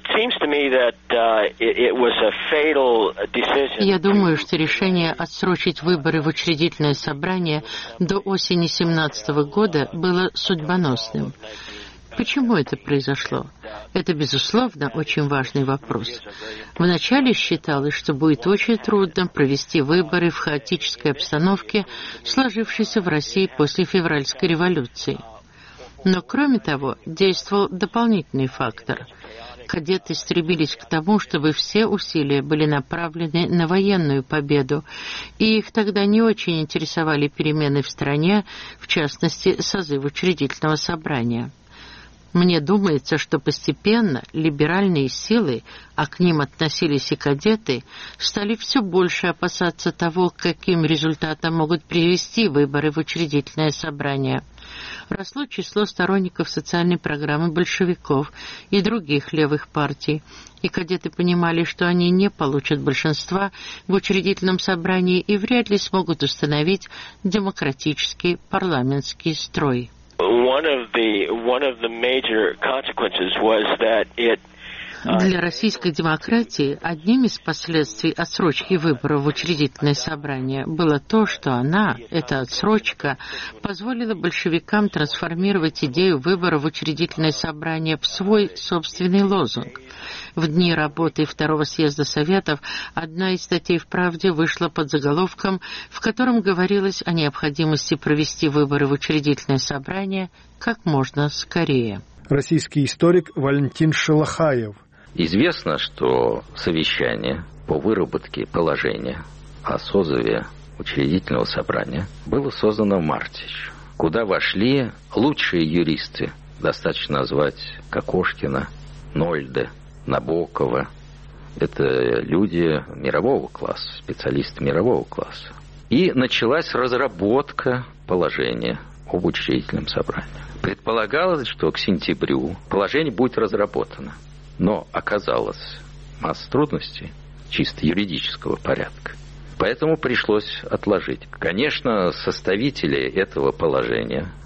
Я думаю, что решение отсрочить выборы в учредительное собрание до осени семнадцатого года было судьбоносным. Почему это произошло? Это, безусловно, очень важный вопрос. Вначале считалось, что будет очень трудно провести выборы в хаотической обстановке, сложившейся в России после февральской революции. Но, кроме того, действовал дополнительный фактор. Кадеты стремились к тому, чтобы все усилия были направлены на военную победу, и их тогда не очень интересовали перемены в стране, в частности, созыв учредительного собрания. Мне думается, что постепенно либеральные силы, а к ним относились и кадеты, стали все больше опасаться того, к каким результатам могут привести выборы в учредительное собрание. Росло число сторонников социальной программы большевиков и других левых партий, и кадеты понимали, что они не получат большинства в учредительном собрании и вряд ли смогут установить демократический парламентский строй. One of the, one of the major consequences was that it Для российской демократии одним из последствий отсрочки выборов в учредительное собрание было то, что она, эта отсрочка, позволила большевикам трансформировать идею выборов в учредительное собрание в свой собственный лозунг. В дни работы Второго съезда Советов одна из статей в «Правде» вышла под заголовком, в котором говорилось о необходимости провести выборы в учредительное собрание как можно скорее. Российский историк Валентин Шелохаев. Известно, что совещание по выработке положения о созыве учредительного собрания было создано в марте еще, куда вошли лучшие юристы, достаточно назвать Кокошкина, Нольде, Набокова. Это люди мирового класса, специалисты мирового класса. И началась разработка положения об учредительном собрании. Предполагалось, что к сентябрю положение будет разработано. Но оказалось масса трудностей чисто юридического порядка. Поэтому пришлось отложить. Конечно, составители этого положения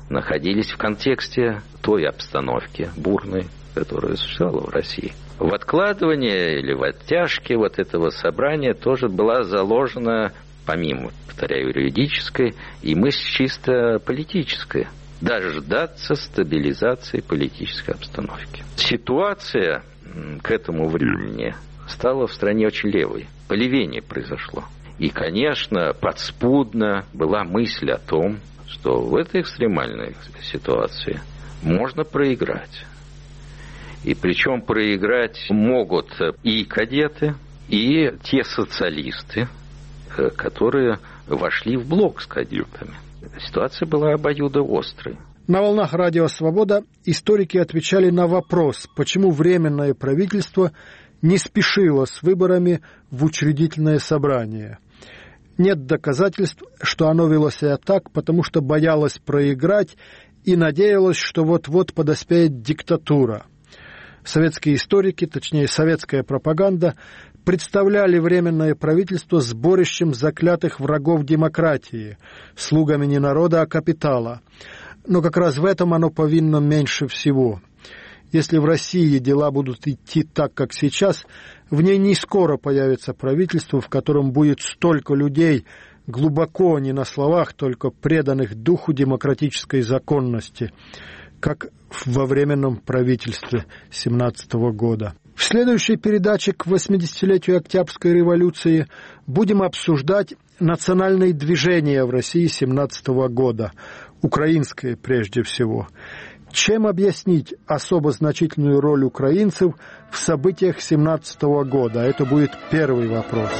находились в контексте той обстановки бурной, которая существовала в России. В откладывание или в оттяжке вот этого собрания тоже была заложена, помимо, повторяю, юридической, и мысль чисто политическая. Дождаться стабилизации политической обстановки. Ситуация к этому времени стала в стране очень левой. Поливение произошло. И, конечно, подспудно была мысль о том, что в этой экстремальной ситуации можно проиграть. И причем проиграть могут и кадеты, и те социалисты, которые вошли в блок с кадетами. Ситуация была обоюдоострой. На волнах Радио Свобода историки отвечали на вопрос, почему Временное правительство не спешило с выборами в учредительное собрание. Нет доказательств, что оно вело себя так, потому что боялось проиграть и надеялось, что вот-вот подоспеет диктатура. Советские историки, точнее советская пропаганда, представляли Временное правительство сборищем заклятых врагов демократии, слугами не народа, а капитала. Но как раз в этом оно повинно меньше всего. Если в России дела будут идти так, как сейчас, в ней не скоро появится правительство, в котором будет столько людей, глубоко, не на словах, только преданных духу демократической законности, как во Временном правительстве семнадцатого года. В следующей передаче к восьмидесятилетию Октябрьской революции будем обсуждать национальные движения в России семнадцатого года, украинское прежде всего. Чем объяснить особо значительную роль украинцев в событиях семнадцатого года? Это будет первый вопрос.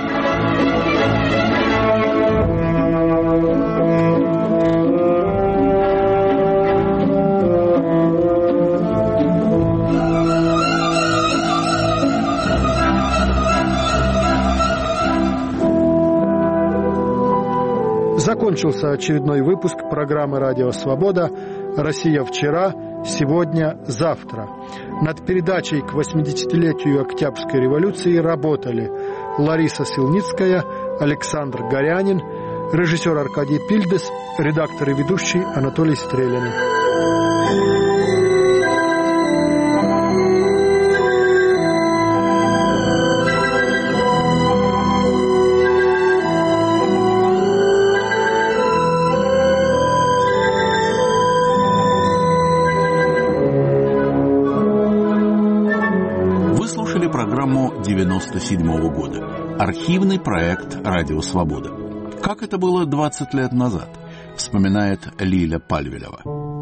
Закончился очередной выпуск программы «Радио Свобода» «Россия вчера, сегодня, завтра». Над передачей к восьмидесятилетию Октябрьской революции работали Лариса Силницкая, Александр Горянин, режиссер Аркадий Пильдес, редактор и ведущий Анатолий Стреляный. Программу девяносто седьмого года. Архивный проект «Радио Свобода». Как это было двадцать лет назад, вспоминает Лиля Пальвелева.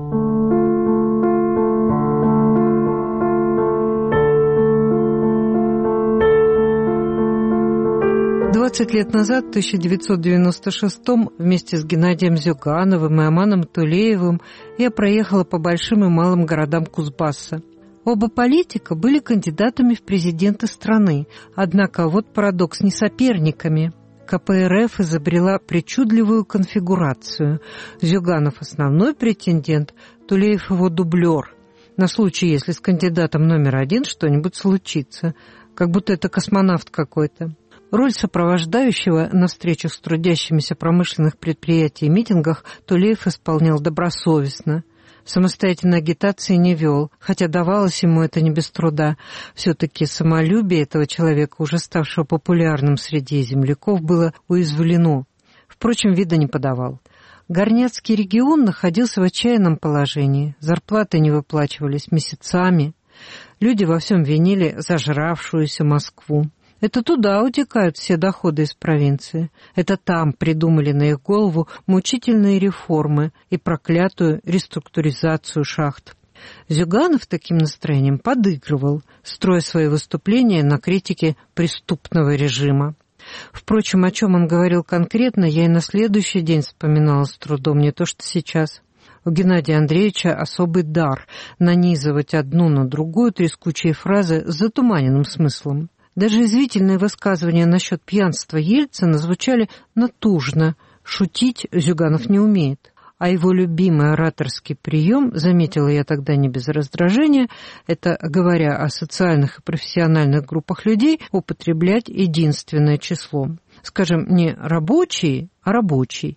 двадцать лет назад, в тысяча девятьсот девяносто шестом, вместе с Геннадием Зюгановым и Аманом Тулеевым я проехала по большим и малым городам Кузбасса. Оба политика были кандидатами в президенты страны, однако вот парадокс, не соперниками. ка пэ эр эф изобрела причудливую конфигурацию. Зюганов – основной претендент, Тулеев – его дублер. На случай, если с кандидатом номер один что-нибудь случится, как будто это космонавт какой-то. Роль сопровождающего на встречах с трудящимися промышленных предприятий и митингах Тулеев исполнял добросовестно. Самостоятельной агитации не вел, хотя давалось ему это не без труда. Все-таки самолюбие этого человека, уже ставшего популярным среди земляков, было уязвлено. Впрочем, вида не подавал. Горняцкий регион находился в отчаянном положении. Зарплаты не выплачивались месяцами. Люди во всем винили зажравшуюся Москву. Это туда утекают все доходы из провинции. Это там придумали на их голову мучительные реформы и проклятую реструктуризацию шахт. Зюганов таким настроением подыгрывал, строя свои выступления на критике преступного режима. Впрочем, о чем он говорил конкретно, я и на следующий день вспоминала с трудом, не то что сейчас. У Геннадия Андреевича особый дар нанизывать одну на другую трескучие фразы с затуманенным смыслом. Даже извительные высказывания насчет пьянства Ельцина звучали натужно. Шутить Зюганов не умеет. А его любимый ораторский прием, заметила я тогда не без раздражения, это, говоря о социальных и профессиональных группах людей, употреблять единственное число. Скажем, не рабочий, а рабочий.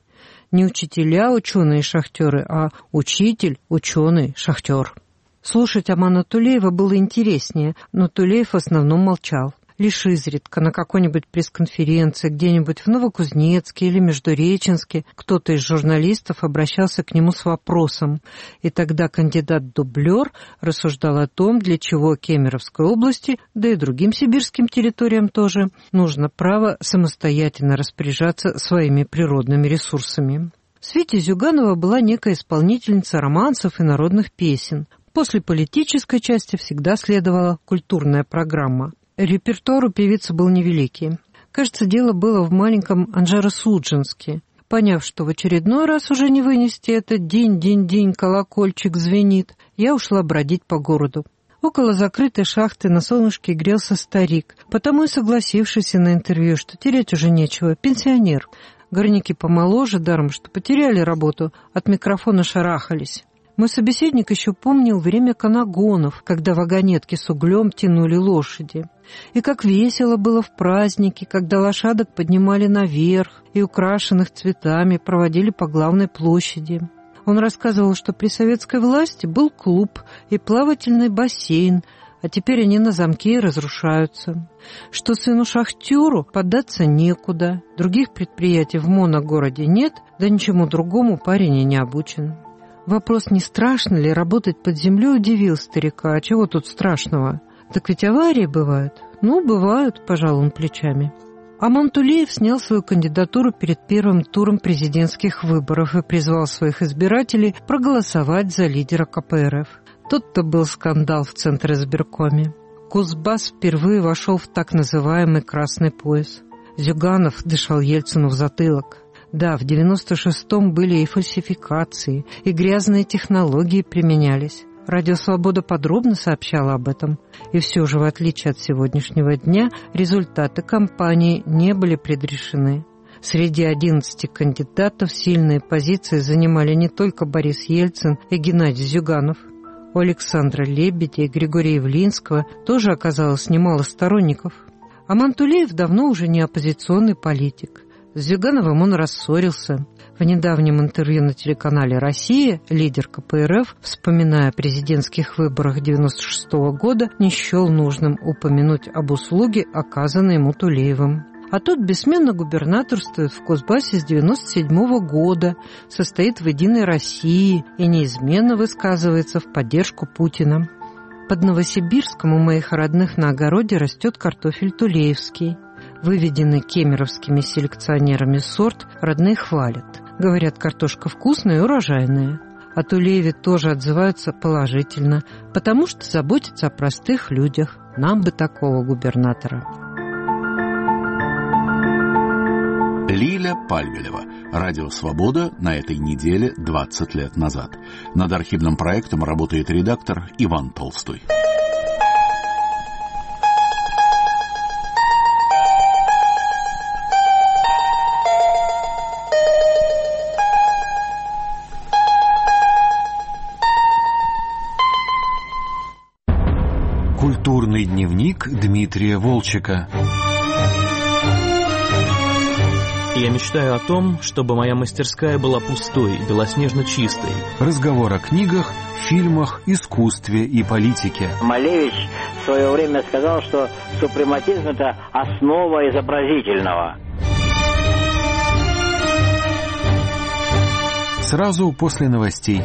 Не учителя, ученые, шахтеры, а учитель, ученый, шахтер. Слушать Амана Тулеева было интереснее, но Тулеев в основном молчал. Лишь изредка на какой-нибудь пресс-конференции где-нибудь в Новокузнецке или Междуреченске кто-то из журналистов обращался к нему с вопросом, и тогда кандидат-дублер рассуждал о том, для чего Кемеровской области, да и другим сибирским территориям тоже, нужно право самостоятельно распоряжаться своими природными ресурсами. В свите Зюганова была некая исполнительница романсов и народных песен. После политической части всегда следовала культурная программа. Репертуар у певицы был невеликий. Кажется, дело было в маленьком Анжеро-Судженске. Поняв, что в очередной раз уже не вынести этот день-день-день колокольчик звенит, я ушла бродить по городу. Около закрытой шахты на солнышке грелся старик, потому и согласившийся на интервью, что терять уже нечего, пенсионер. Горняки помоложе, даром что потеряли работу, от микрофона шарахались. Мой собеседник еще помнил время канагонов, когда вагонетки с углем тянули лошади. И как весело было в праздники, когда лошадок поднимали наверх и украшенных цветами проводили по главной площади. Он рассказывал, что при советской власти был клуб и плавательный бассейн, а теперь они на замке и разрушаются. Что сыну-шахтеру податься некуда, других предприятий в моногороде нет, да ничему другому парень и не обучен. Вопрос, не страшно ли работать под землей, удивил старика. А чего тут страшного? Так ведь аварии бывают. Ну, бывают, пожал он плечами. Аман Тулеев снял свою кандидатуру перед первым туром президентских выборов и призвал своих избирателей проголосовать за лидера ка пэ эр эф. Тут-то был скандал в Центризбиркоме. Кузбасс впервые вошел в так называемый «красный пояс». Зюганов дышал Ельцину в затылок. Да, в девяносто шестом были и фальсификации, и грязные технологии применялись. Радио «Свобода» подробно сообщала об этом. И все же, в отличие от сегодняшнего дня, результаты кампании не были предрешены. Среди одиннадцати кандидатов сильные позиции занимали не только Борис Ельцин и Геннадий Зюганов. У Александра Лебедя и Григория Явлинского тоже оказалось немало сторонников. Аман Тулеев давно уже не оппозиционный политик. С Зюгановым он рассорился. В недавнем интервью на телеканале «Россия» лидер ка пэ эр эф, вспоминая о президентских выборах девяносто шестого года, не счел нужным упомянуть об услуге, оказанной ему Тулеевым. А тот бессменно губернаторствует в Кузбассе с девяносто седьмого года, состоит в «Единой России» и неизменно высказывается в поддержку Путина. Под Новосибирском у моих родных на огороде растет картофель тулеевский. Выведенный кемеровскими селекционерами сорт родные хвалят. Говорят, картошка вкусная и урожайная. О Тулееве тоже отзываются положительно, потому что заботится о простых людях. Нам бы такого губернатора. Лиля Пальвелева. Радио «Свобода» на этой неделе двадцать лет назад. Над архивным проектом работает редактор Иван Толстой. Культурный дневник Дмитрия Волчека. Я мечтаю о том, чтобы моя мастерская была пустой, белоснежно чистой. Разговор о книгах, фильмах, искусстве и политике. Малевич в свое время сказал, что супрематизм – это основа изобразительного. Сразу после новостей.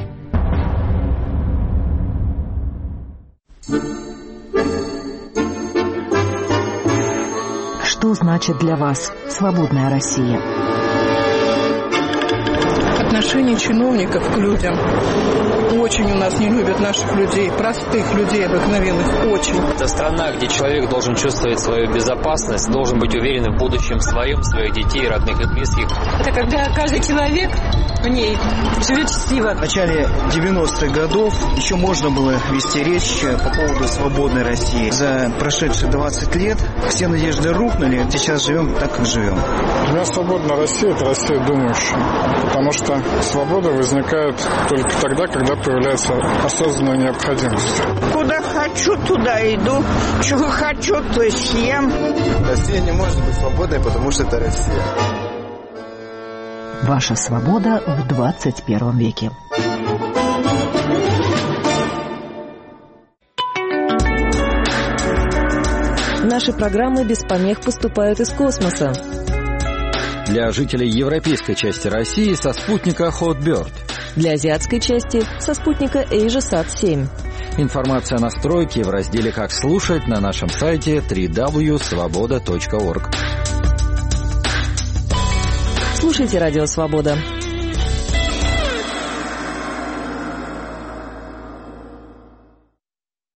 Что значит для вас свободная Россия? Отношение чиновников к людям. Очень у нас не любят наших людей, простых людей обыкновенных, очень. Это страна, где человек должен чувствовать свою безопасность, должен быть уверен в будущем своем, своих детей, родных и близких. Это когда каждый человек в ней живет счастливо. В начале девяностых годов еще можно было вести речь по поводу свободной России. За прошедшие двадцать лет все надежды рухнули, сейчас живем так, как живем. Для меня свободная Россия – это Россия думающая, потому что свобода возникает только тогда, когда появляется осознанная необходимость. Куда хочу, туда иду. Чего хочу, то съем. Россия не может быть свободной, потому что это Россия. Ваша свобода в двадцать первом веке. Наши программы без помех поступают из космоса. Для жителей европейской части России со спутника Hotbird. Для азиатской части со спутника AsiaSat семь. Информация о настройке в разделе «Как слушать» на нашем сайте дабл ю дабл ю дабл ю точка свобода точка орг. Слушайте «Радио Свобода».